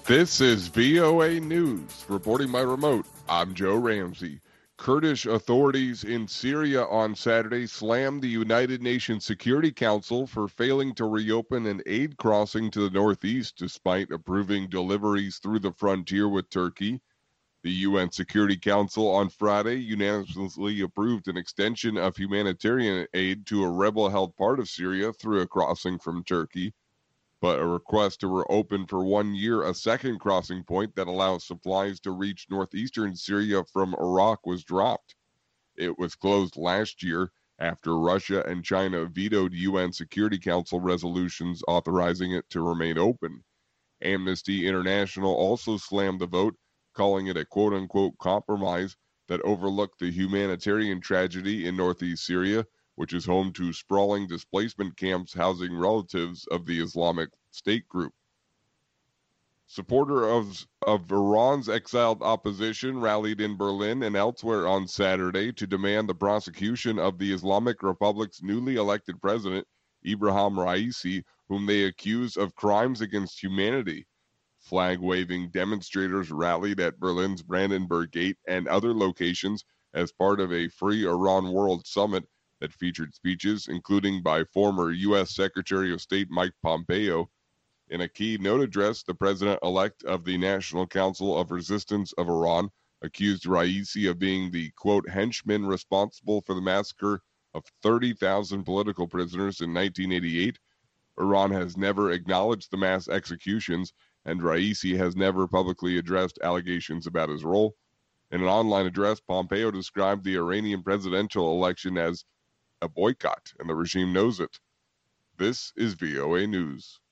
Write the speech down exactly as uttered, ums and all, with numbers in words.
This is V O A News. Reporting by remote, I'm Joe Ramsey. Kurdish authorities in Syria on Saturday slammed the United Nations Security Council for failing to reopen an aid crossing to the northeast despite approving deliveries through the frontier with Turkey. The U N Security Council on Friday unanimously approved an extension of humanitarian aid to a rebel-held part of Syria through a crossing from Turkey. But a request to reopen for one year a second crossing point that allows supplies to reach northeastern Syria from Iraq was dropped. It was closed last year after Russia and China vetoed U N Security Council resolutions authorizing it to remain open. Amnesty International also slammed the vote, calling it a quote-unquote compromise that overlooked the humanitarian tragedy in northeast Syria, which is home to sprawling displacement camps housing relatives of the Islamic State group. Supporters of, of Iran's exiled opposition rallied in Berlin and elsewhere on Saturday to demand the prosecution of the Islamic Republic's newly elected president, Ebrahim Raisi, whom they accuse of crimes against humanity. Flag-waving demonstrators rallied at Berlin's Brandenburg Gate and other locations as part of a Free Iran World Summit that featured speeches, including by former U S Secretary of State Mike Pompeo. In a keynote address, the president-elect of the National Council of Resistance of Iran accused Raisi of being the, quote, henchman responsible for the massacre of thirty thousand political prisoners in nineteen eighty-eight. Iran has never acknowledged the mass executions, and Raisi has never publicly addressed allegations about his role. In an online address, Pompeo described the Iranian presidential election as a boycott, and the regime knows it. This is V O A News.